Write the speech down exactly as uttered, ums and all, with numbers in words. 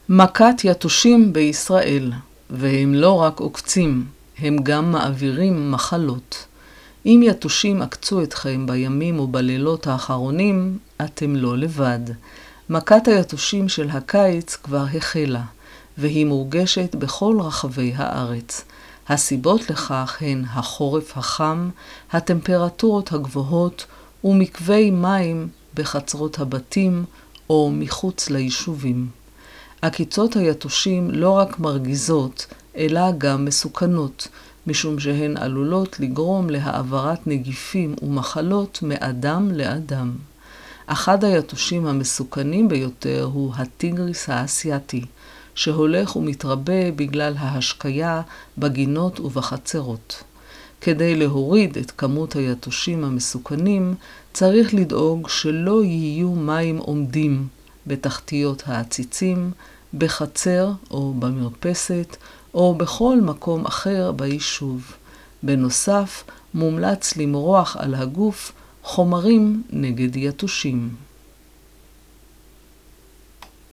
מכת יתושים בישראל, והם לא רק עוקצים, הם גם מעבירים מחלות. אם יתושים עקצו אתכם בימים ובלילות האחרונים, אתם לא לבד. מכת היתושים של הקיץ כבר החלה, והיא מורגשת בכל רחבי הארץ. הסיבות לכך הן החורף החם, הטמפרטורות הגבוהות ומקווי מים בחצרות הבתים או מחוץ ליישובים. עקיצות היתושים לא רק מרגיזות, אלא גם מסוכנות, משום שהן עלולות לגרום להעברת נגיפים ומחלות מאדם לאדם. אחד היתושים המסוכנים ביותר הוא הטיגריס האסייתי, שהולך ומתרבה בגלל ההשקיה בגינות ובחצרות. כדי להוריד את כמות היתושים המסוכנים, צריך לדאוג שלא יהיו מים עומדים בתחתיות העציצים, בחצר או במרפסת, או בכל מקום אחר ביישוב. בנוסף, מומלץ למרוח על הגוף חומרים נגד יתושים.